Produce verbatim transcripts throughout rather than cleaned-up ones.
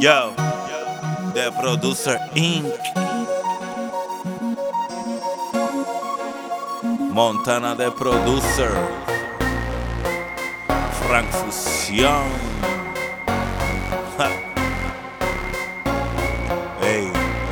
Yo, The Producer incorporated. Montana The Producer, Frank Fusion. Hey.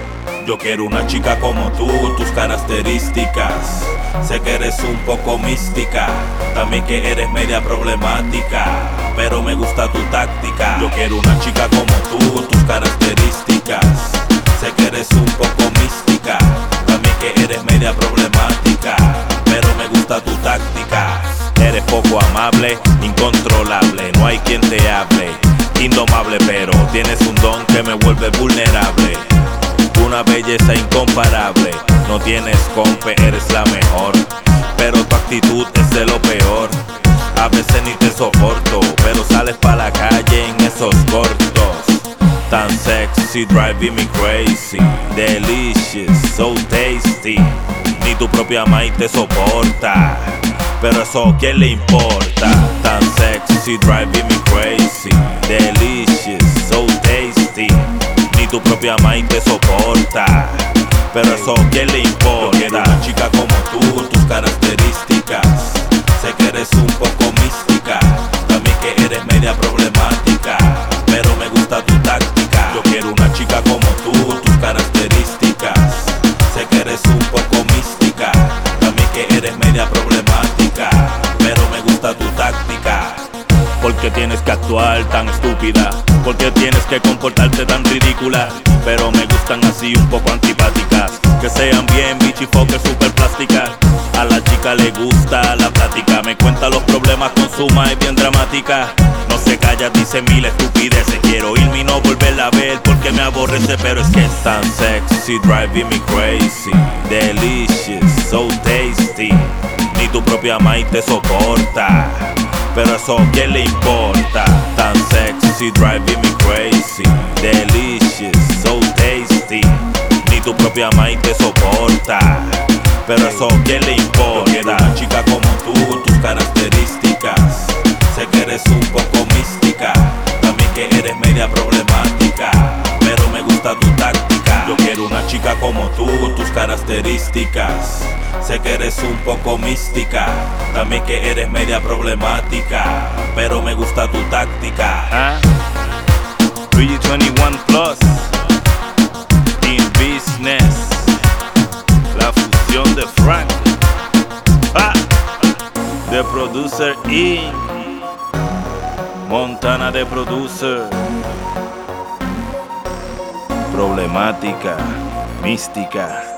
Yo quiero una chica como tú, tus características. Sé que eres un poco mística, también que eres media problemática, pero me gusta tu táctica. Yo quiero una chica como tú, tus características. Sé que eres un poco mística, también que eres media problemática, pero me gusta tu táctica. Eres poco amable, incontrolable, no hay quien te hable. Indomable, pero tienes un don que me vuelve vulnerable. Una belleza incomparable, no tienes compe, eres la mejor, pero tu actitud es de lo peor. A veces ni te soporto, pero sales pa' la calle en esos cortos. Tan sexy, driving me crazy, delicious, so tasty. Ni tu propia maíz te soporta, pero eso ¿quién le importa? Tan sexy, driving me crazy, delicious, so tasty. Ni tu propia maíz te soporta, pero eso ¿quién le importa? Yo quiero una chica como tú, tus características. Sé que eres un poco mística, también que eres media problemática, pero me gusta tu táctica. Yo quiero una chica como tú, tus características. Sé que eres un poco mística, también que eres media problemática, pero me gusta tu táctica. ¿Por qué tienes que actuar tan estúpida? ¿Por qué tienes que comportarte tan ridícula? Pero me gustan así un poco antipáticas, que sean bien bichifoques, super plásticas. A la chica le gusta la plática, me cuenta los problemas con su ma, es bien dramática. No se calla, dice mil estupideces. Quiero irme y no volverla a ver porque me aborrece, pero es que es tan sexy, driving me crazy, delicious, so tasty. Ni tu propia maíz te soporta, pero eso ¿quién le importa? Tan sexy, driving me crazy, delicious, so tasty. Ni tu propia maíz te soporta, pero eso ¿quién le importa? Yo quiero una chica como tú, tus características. Sé que eres un poco mística, también que eres media problemática, pero me gusta tu táctica. Yo quiero una chica como tú, tus características. Sé que eres un poco mística, también que eres media problemática, pero me gusta tu táctica. ¿Ah? Luigi veintiuno Plus, in business, la fusión de Frank, ah, The Producer incorporated, Montana The Producer, problemática, mística.